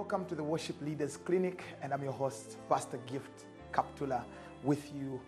welcome to the Worship Leaders Clinic, and I'm your host, Pastor Gift Kaptula, with you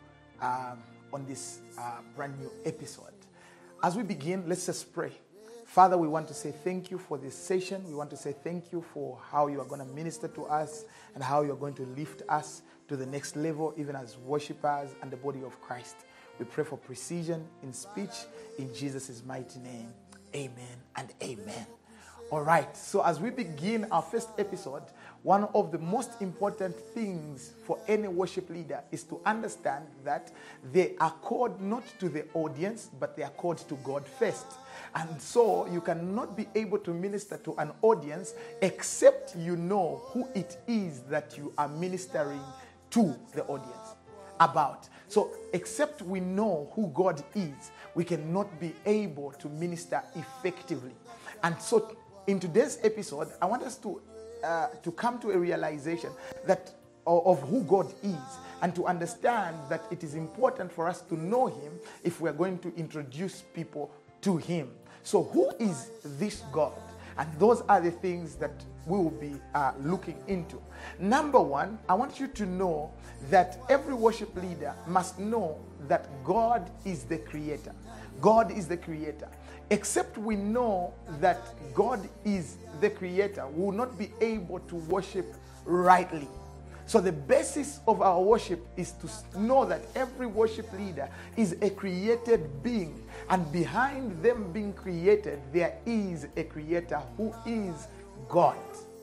on this brand new episode. As we begin, let's just pray. Father, we want to say thank you for this session. We want to say thank you for how you are going to minister to us and how you are going to lift us to the next level, even as worshipers and the body of Christ. We pray for precision in speech in Jesus' mighty name. Amen and amen. All right, so as we begin our first episode, one of the most important things for any worship leader is to understand that they are called not to the audience, but they are called to God first. And so you cannot be able to minister to an audience except you know who it is that you are ministering to the audience about. So except we know who God is, we cannot be able to minister effectively. And so in today's episode, I want us to come to a realization that of who God is, and to understand that it is important for us to know Him if we are going to introduce people to Him. So who is this God? And those are the things that we will be looking into. Number one, I want you to know that every worship leader must know that God is the creator. God is the creator. Except we know that God is the creator, we will not be able to worship rightly. So the basis of our worship is to know that every worship leader is a created being. And behind them being created, there is a creator who is God.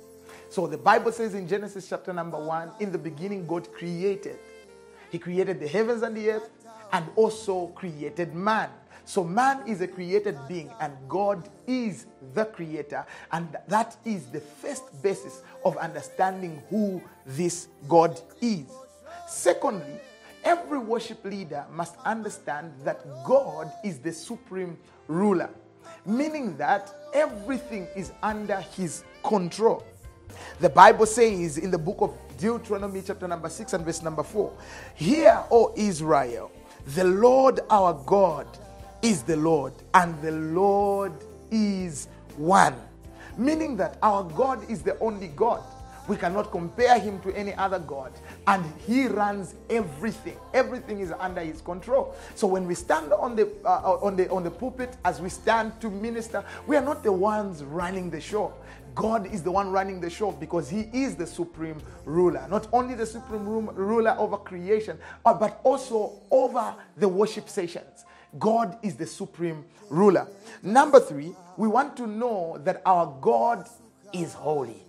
So the Bible says in Genesis chapter number 1, in the beginning God created. He created the heavens and the earth and also created man. So man is a created being and God is the creator. And that is the first basis of understanding who this God is. Secondly, every worship leader must understand that God is the supreme ruler, meaning that everything is under His control. The Bible says in the book of Deuteronomy chapter number 6 and verse number 4, "Hear, O Israel, the Lord our God is the Lord, and the Lord is one." Meaning that our God is the only God. We cannot compare Him to any other God, and He runs everything. Everything is under His control. So when we stand on the pulpit, as we stand to minister, we are not the ones running the show. God is the one running the show because He is the supreme ruler. Not only the supreme ruler over creation, but also over the worship sessions. God is the supreme ruler. Number 3, we want to know that our God is holy.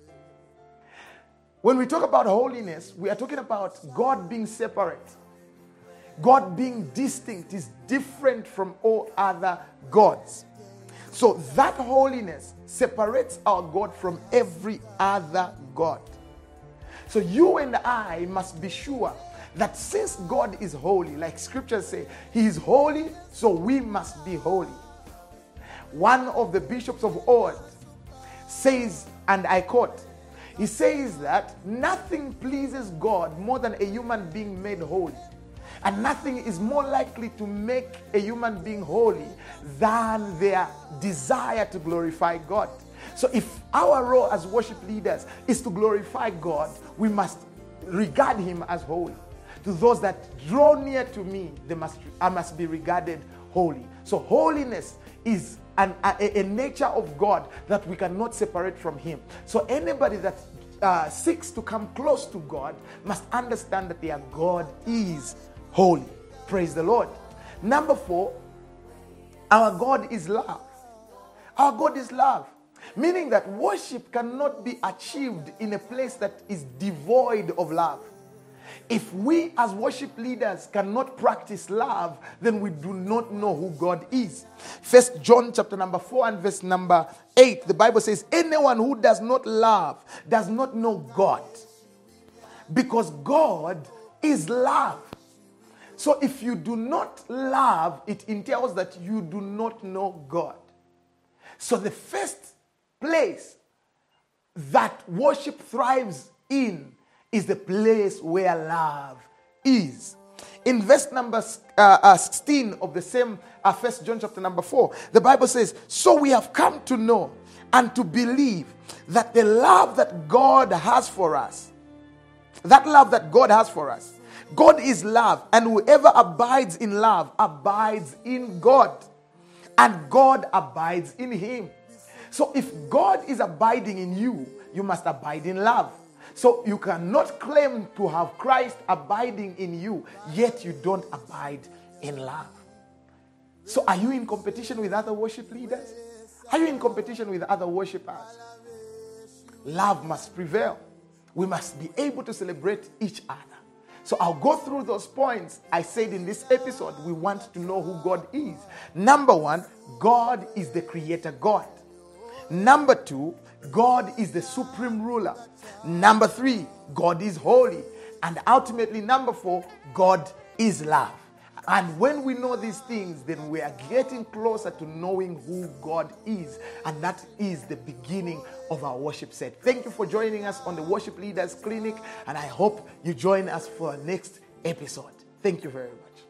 When we talk about holiness, we are talking about God being separate. God being distinct, is different from all other gods. So that holiness separates our God from every other God. So you and I must be sure that since God is holy, like scriptures say, He is holy, so we must be holy. One of the bishops of old says, and I quote, he says that nothing pleases God more than a human being made holy. And nothing is more likely to make a human being holy than their desire to glorify God. So if our role as worship leaders is to glorify God, we must regard Him as holy. To those that draw near to me, I must be regarded holy. So holiness is a nature of God that we cannot separate from Him. So anybody that seeks to come close to God must understand that their God is holy. Praise the Lord. Number 4, our God is love. Our God is love. Meaning that worship cannot be achieved in a place that is devoid of love. If we as worship leaders cannot practice love, then we do not know who God is. 1 John chapter number 4 and verse number 8, the Bible says, "Anyone who does not love does not know God, because God is love." So if you do not love, it entails that you do not know God. So the first place that worship thrives in is the place where love is. In verse number 16 of the same 1 John chapter number 4, the Bible says, "So we have come to know and to believe that the love that God has for us, that love that God has for us, God is love, and whoever abides in love abides in God, and God abides in him. So if God is abiding in you, you must abide in love. So you cannot claim to have Christ abiding in you, yet you don't abide in love. So are you in competition with other worship leaders? Are you in competition with other worshipers? Love must prevail. We must be able to celebrate each other. So I'll go through those points. I said in this episode, we want to know who God is. Number one, God is the creator God. Number two, God is the supreme ruler. Number three, God is holy. And ultimately, number four, God is love. And when we know these things, then we are getting closer to knowing who God is. And that is the beginning of our worship set. Thank you for joining us on the Worship Leaders Clinic. And I hope you join us for our next episode. Thank you very much.